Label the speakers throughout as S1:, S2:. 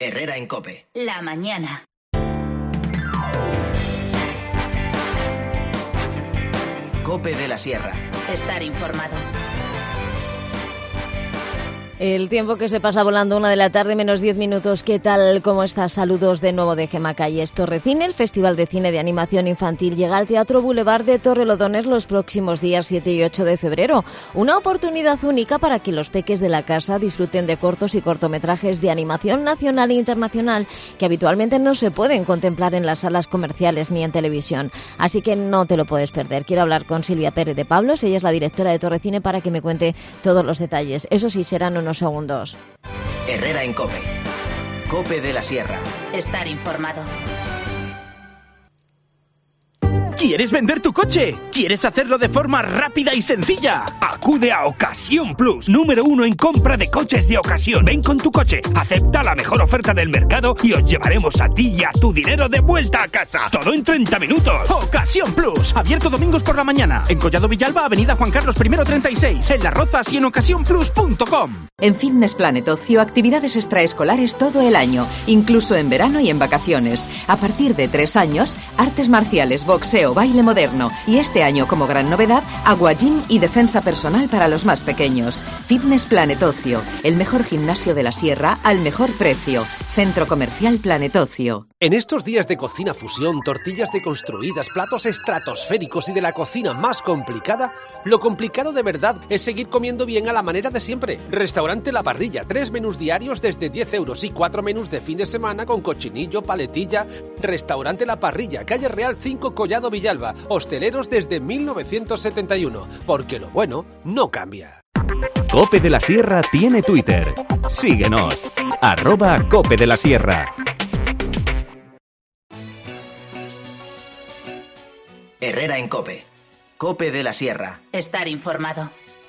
S1: Herrera en COPE.
S2: La mañana.
S1: COPE de la Sierra.
S2: Estar informado.
S3: El tiempo que se pasa volando, 1 de la tarde, -10 minutos. ¿Qué tal? ¿Cómo estás? Saludos de nuevo de Gemma Calles. Torrecine, el Festival de Cine de Animación Infantil, llega al Teatro Boulevard de Torrelodones los próximos días 7 y 8 de febrero. Una oportunidad única para que los peques de la casa disfruten de cortos y cortometrajes de animación nacional e internacional que habitualmente no se pueden contemplar en las salas comerciales ni en televisión. Así que no te lo puedes perder. Quiero hablar con Silvia Pérez de Pablos, ella es la directora de Torrecine, para que me cuente todos los detalles. Eso sí, serán unos segundos.
S1: Herrera en COPE. COPE de la Sierra.
S2: Estar informado.
S4: ¿Quieres vender tu coche? ¿Quieres hacerlo de forma rápida y sencilla? Acude a Ocasión Plus, número 1 en compra de coches de ocasión. Ven con tu coche, acepta la mejor oferta del mercado y os llevaremos a ti y a tu dinero de vuelta a casa. Todo en 30 minutos. Ocasión Plus, abierto domingos por la mañana. En Collado Villalba, avenida Juan Carlos I 36, en Las Rozas y en ocasiónplus.com.
S5: En Fitness Planet Ocio, actividades extraescolares todo el año, incluso en verano y en vacaciones. A partir de 3 años, artes marciales, boxeo, baile moderno y este año como gran novedad, Agua Gym y defensa personal para los más pequeños. Fitness Planet Ocio, el mejor gimnasio de la Sierra al mejor precio. Centro Comercial Planet Ocio.
S6: En estos días de cocina fusión, tortillas deconstruidas, platos estratosféricos y de la cocina más complicada, lo complicado de verdad es seguir comiendo bien a la manera de siempre. Restaurante La Parrilla, 3 menús diarios desde 10 euros y 4 menús de fin de semana con cochinillo, paletilla. Restaurante La Parrilla, calle Real 5, Collado Villalba. Hosteleros desde 1971, porque lo bueno no cambia.
S7: COPE de la Sierra tiene Twitter. Síguenos, @COPE de la Sierra.
S1: Herrera en COPE. COPE de la Sierra.
S2: Estar informado.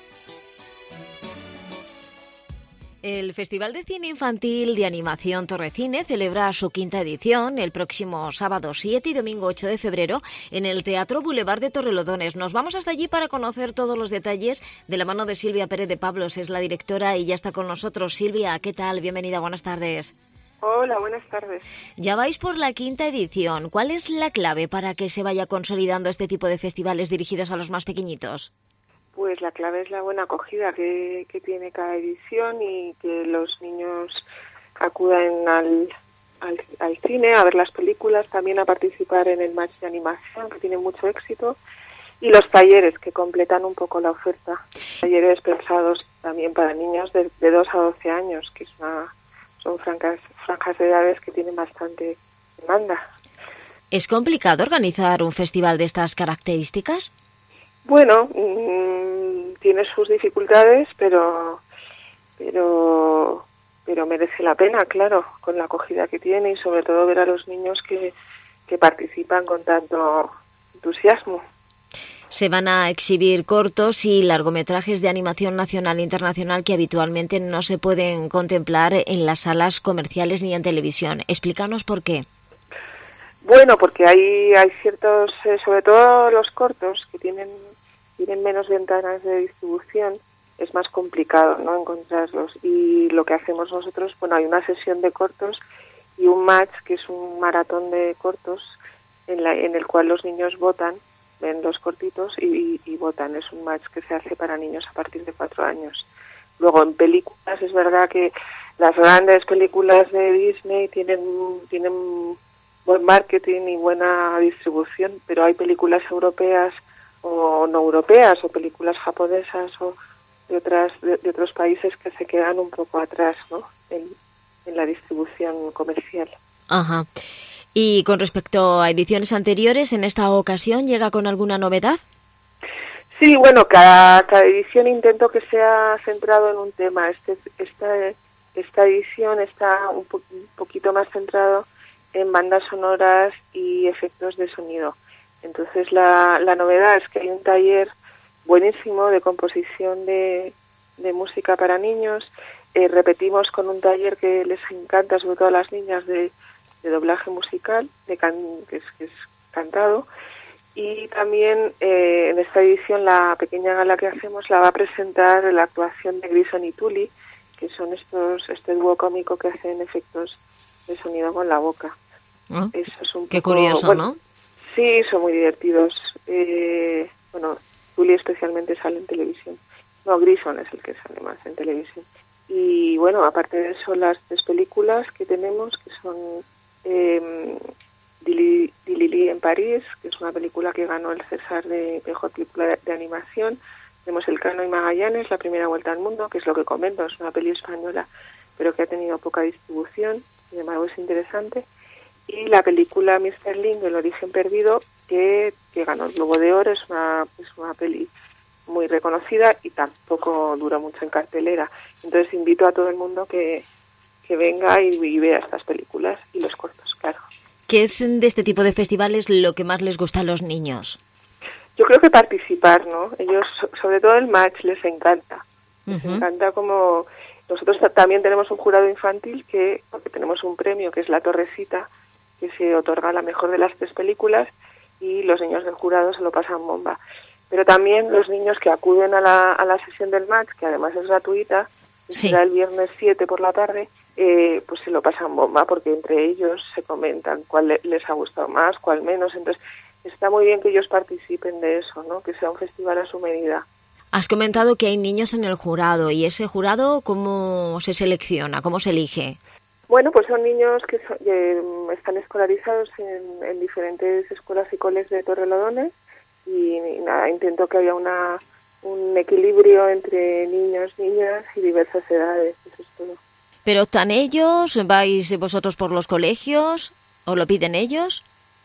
S3: El Festival de Cine Infantil de Animación Torrecine celebra su 5ª edición el próximo sábado 7 y domingo 8 de febrero en el Teatro Boulevard de Torrelodones. Nos vamos hasta allí para conocer todos los detalles de la mano de Silvia Pérez de Pablos, es la directora y ya está con nosotros. Silvia, ¿qué tal? Bienvenida, buenas tardes.
S8: Hola, buenas tardes.
S3: Ya vais por la 5ª edición. ¿Cuál es la clave para que se vaya consolidando este tipo de festivales dirigidos a los más pequeñitos?
S8: Pues la clave es la buena acogida que tiene cada edición y que los niños acudan al cine a ver las películas, también a participar en el match de animación, que tiene mucho éxito, y los talleres que completan un poco la oferta. Talleres pensados también para niños de 2 a 12 años, que son franjas de edades que tienen bastante demanda.
S3: ¿Es complicado organizar un festival de estas características?
S8: Bueno, tiene sus dificultades, pero merece la pena, claro, con la acogida que tiene y sobre todo ver a los niños que participan con tanto entusiasmo.
S3: Se van a exhibir cortos y largometrajes de animación nacional e internacional que habitualmente no se pueden contemplar en las salas comerciales ni en televisión. Explícanos por qué.
S8: Bueno, porque hay ciertos, sobre todo los cortos, que tienen menos ventanas de distribución, es más complicado, ¿no?, encontrarlos. Y lo que hacemos nosotros, bueno, hay una sesión de cortos y un match, que es un maratón de cortos, en el cual los niños votan, ven los cortitos y votan. Es un match que se hace para niños a partir de 4 años. Luego, en películas, es verdad que las grandes películas de Disney tienen buen marketing y buena distribución, pero hay películas europeas o no europeas o películas japonesas o de otros países que se quedan un poco atrás, ¿no?, en la distribución comercial.
S3: Ajá. Y con respecto a ediciones anteriores, ¿en esta ocasión llega con alguna novedad?
S8: Sí, bueno, cada edición intento que sea centrado en un tema. Esta edición está un poquito más centrado en bandas sonoras y efectos de sonido. Entonces la novedad es que hay un taller buenísimo de composición de música para niños. Repetimos con un taller que les encanta, sobre todo a las niñas, de doblaje musical, que es cantado. Y también en esta edición la pequeña gala que hacemos la va a presentar la actuación de Grison y Tully, que son este dúo cómico que hacen efectos de sonido con la boca.
S3: ¿Ah?
S8: Eso es un
S3: Qué
S8: poco,
S3: curioso,
S8: bueno,
S3: ¿no?
S8: Sí, son muy divertidos. Bueno, Tully especialmente sale en televisión. No, Grison es el que sale más en televisión. Y bueno, aparte de eso, las 3 películas que tenemos, que son Lili en París, que es una película que ganó el César de mejor película de animación. Tenemos El Cano y Magallanes, La primera vuelta al mundo, que es lo que comento, es una peli española, pero que ha tenido poca distribución, sin embargo es interesante. Y la película Mr. Link, El origen perdido, que ganó el Globo de Oro, es una peli muy reconocida y tampoco dura mucho en cartelera. Entonces invito a todo el mundo que venga y vea estas películas y los cortos, claro.
S3: ¿Qué es de este tipo de festivales lo que más les gusta a los niños?
S8: Yo creo que participar, ¿no? Ellos, sobre todo el match, les encanta. Les encanta como... Nosotros también tenemos un jurado infantil porque tenemos un premio que es la Torrecita, que se otorga a la mejor de las 3 películas y los niños del jurado se lo pasan bomba. Pero también los niños que acuden a la sesión del match, que además es gratuita, que será el viernes 7 por la tarde, pues se lo pasan bomba porque entre ellos se comentan cuál les ha gustado más, cuál menos. Entonces está muy bien que ellos participen de eso, ¿no? Que sea un festival a su medida.
S3: Has comentado que hay niños en el jurado, ¿y ese jurado cómo se selecciona, cómo se elige?
S8: Bueno, pues son niños que están escolarizados en diferentes escuelas y colegios de Torrelodones y nada, intento que haya un equilibrio entre niños, niñas y diversas edades, eso es todo.
S3: ¿Pero optan ellos? ¿Vais vosotros por los colegios? ¿O lo piden ellos?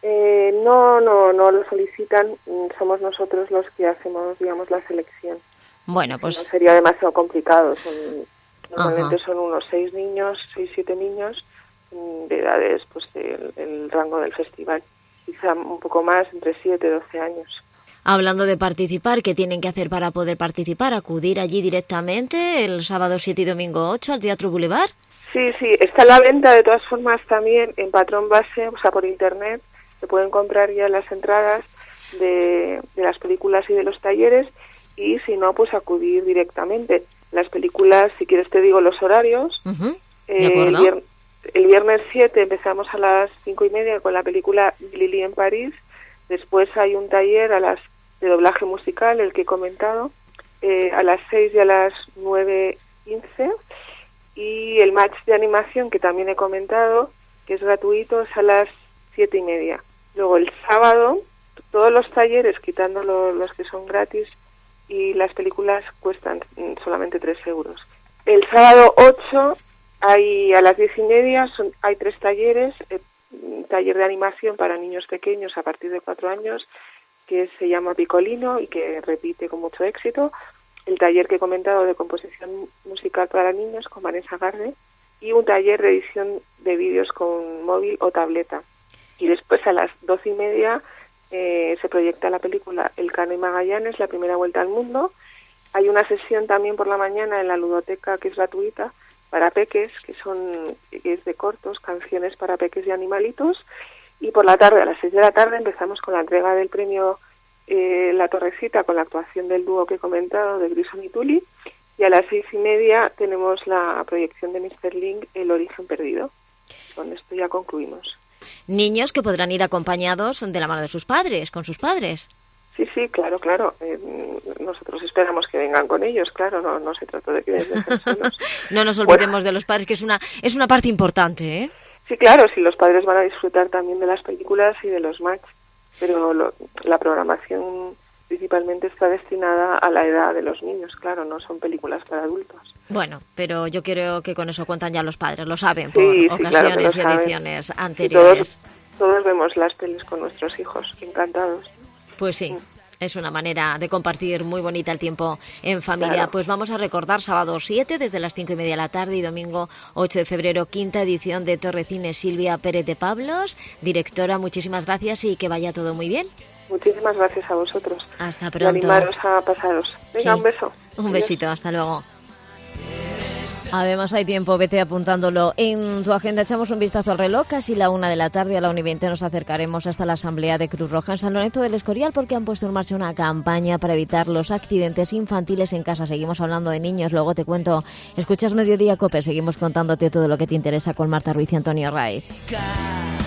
S8: No lo solicitan, somos nosotros los que hacemos, digamos, la selección.
S3: Bueno, pues...
S8: No sería demasiado complicado, normalmente son unos 6, 7 niños de edades, pues el rango del festival, quizá un poco más, entre 7 y 12 años.
S3: Hablando de participar, ¿qué tienen que hacer para poder participar? ¿Acudir allí directamente el sábado 7 y domingo 8 al Teatro Boulevard?
S8: Sí, está a la venta de todas formas también en Patrón Base, o sea, por internet. Se pueden comprar ya las entradas de las películas y de los talleres y si no, pues acudir directamente. Las películas, si quieres te digo los horarios.
S3: ¿De acuerdo?
S8: El viernes 7 empezamos a las 5:30 con la película Lili en París. Después hay un taller de doblaje musical, el que he comentado, a las 6 y a las 9:15. Y el match de animación, que también he comentado, que es gratuito, es a las 7:30. Luego el sábado, todos los talleres, quitando los que son gratis, y las películas cuestan solamente 3 euros. El sábado 8, a las 10:30, hay 3 talleres. Taller de animación para niños pequeños a partir de 4 años, que se llama Picolino y que repite con mucho éxito. El taller que he comentado de composición musical para niños con Vanessa Garde y un taller de edición de vídeos con móvil o tableta. Y después a las 12:30 se proyecta la película El Cano y Magallanes, La primera vuelta al mundo. Hay una sesión también por la mañana en la ludoteca que es gratuita para peques, que es de cortos, canciones para peques y animalitos. Y por la tarde, a las 6 de la tarde, empezamos con la entrega del premio La Torrecita, con la actuación del dúo que he comentado, de Grison y Tully. Y a las 6:30 tenemos la proyección de Mr. Link, El origen perdido. Con esto ya concluimos.
S3: Niños que podrán ir acompañados de la mano de sus padres, con sus padres.
S8: Sí, claro. Nosotros esperamos que vengan con ellos, claro, no se trata de que vengan solos.
S3: No nos olvidemos de los padres, que es una parte importante, ¿eh?
S8: Sí, claro, sí, los padres van a disfrutar también de las películas y de los match, pero la programación principalmente está destinada a la edad de los niños, claro, no son películas para adultos.
S3: Bueno, pero yo creo que con eso cuentan ya los padres, lo saben
S8: sí,
S3: por
S8: claro
S3: ocasiones
S8: y
S3: ediciones anteriores.
S8: Sí, todos vemos las pelis con nuestros hijos, encantados.
S3: Pues sí. Es una manera de compartir muy bonita el tiempo en familia.
S8: Claro.
S3: Pues vamos a recordar sábado 7 desde las 5:30 de la tarde y domingo 8 de febrero, 5ª edición de Torrecines. Silvia Pérez de Pablos, directora, muchísimas gracias y que vaya todo muy bien.
S8: Muchísimas gracias a vosotros.
S3: Hasta pronto.
S8: Y animaros a pasaros. Venga, sí. Un beso.
S3: Un besito, hasta luego. Además hay tiempo, vete apuntándolo en tu agenda. Echamos un vistazo al reloj, casi la 1 de la tarde, a la 1:20 nos acercaremos hasta la Asamblea de Cruz Roja en San Lorenzo del Escorial porque han puesto en marcha una campaña para evitar los accidentes infantiles en casa. Seguimos hablando de niños, luego te cuento. Escuchas Mediodía Cope, seguimos contándote todo lo que te interesa con Marta Ruiz y Antonio Raiz.